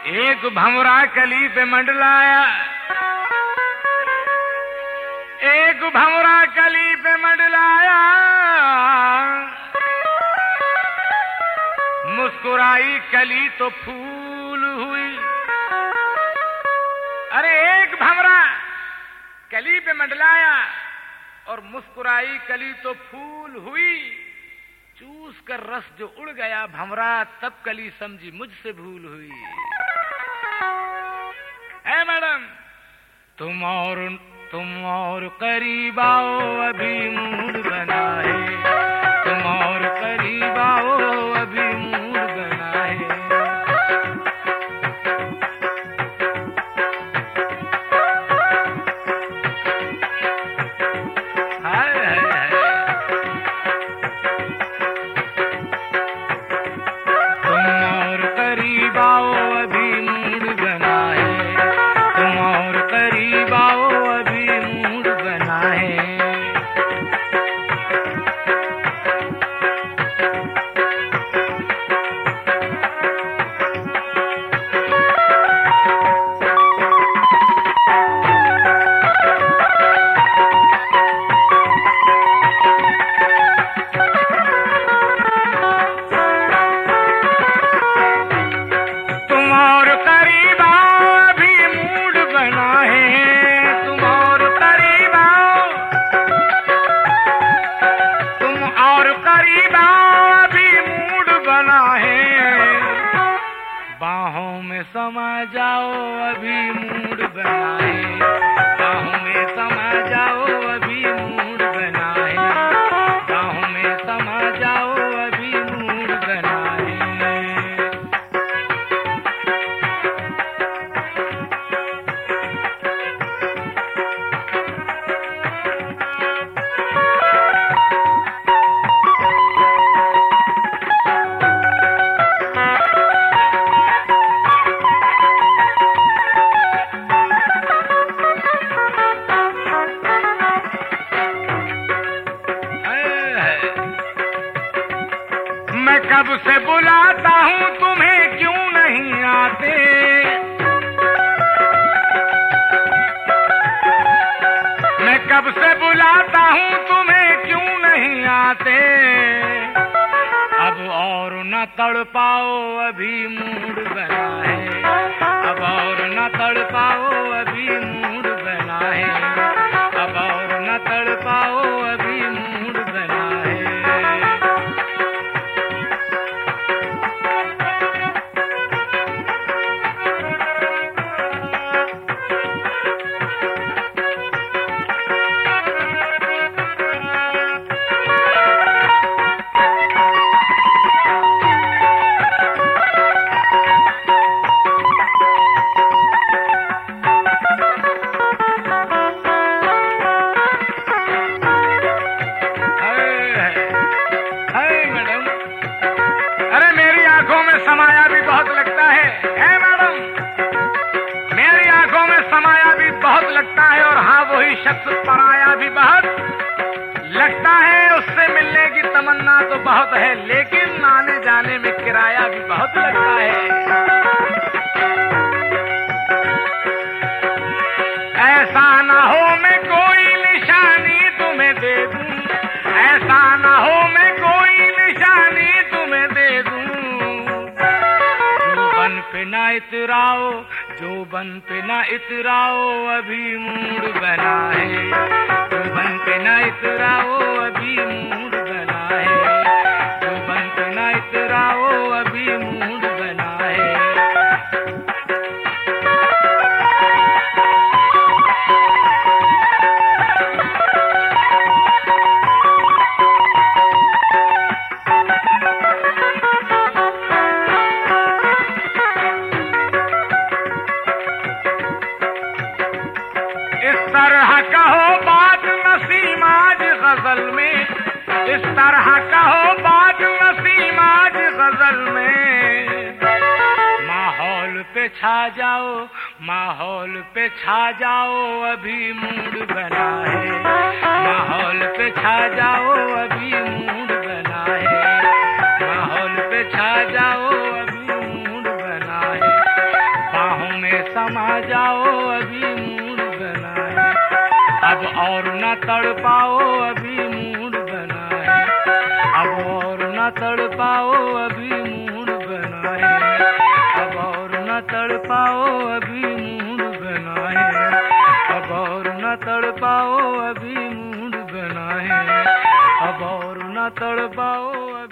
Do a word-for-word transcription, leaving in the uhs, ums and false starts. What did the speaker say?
एक भंवरा कली पे मंडलाया, एक भंवरा कली पे मंडलाया, मुस्कुराई कली तो फूल हुई। अरे एक भंवरा कली पे मंडलाया और मुस्कुराई कली तो फूल हुई। चूस कर रस जो उड़ गया भंवरा, तब कली समझी मुझसे भूल हुई। है मैडम, तुम और तुम और करीब आओ, अभी मूड बना है। तुम और करीब आओ, अभी मूड बना है। हाय हाय हाय, तुम और करीब आओ, अभी मूड बना है। तुम और करीब आओ, अभी मूड बना है। बाहों में समा जाओ, अभी मूड बना है। बाहों में समा जाओ, अभी मूड बना है। बाहों में समा जाओ, अभी मूड बना है। मैं कब से बुलाता हूँ, तुम्हें क्यों नहीं आते? मैं कब से बुलाता हूँ, तुम्हें क्यों नहीं आते? अब और न तड़ पाओ, अभी मूड बना है। अब और न तड़ पाओ, अभी मूड बना है। अब और न तड़ पाओ, अभी मूड बना है। समाया भी बहुत लगता है, है मैडम, मेरी आंखों में समाया भी बहुत लगता है। और हाँ, वही शख्स पराया भी बहुत लगता है। उससे मिलने की तमन्ना तो बहुत है, लेकिन आने जाने में किराया भी बहुत लगता है। ऐसा ना हो मैं कोई निशानी तुम्हें दे दूं, ऐसा ना हो मैं कोई निशानी तुम्हें दे दूं। बन पे ना इतराओ, जो बन पे ना इतराओ, अभी मूड बना है। जो बन पे ना इतराओ, अभी मूड बना है। जो बन पे ना इतराओ, अभी मूड बना है। इस तरह कहो बात नसीम आज गजल में, इस तरह कहो बात नसीम आज गजल में। माहौल पे छा जाओ, माहौल पे छा जाओ, अभी मूड बना है। माहौल पे छा जाओ, अभी मूड बना है। माहौल पे छा जाओ, अभी मूड बना है। तड़पाओ अभी मूड बना है, अब और न तड़पाओ अभी मूड बना है, अब और न तड़पाओ अभी मूड बना है, अब और न तड़पाओ अभी मूड बना है, अब और न तड़पाओ।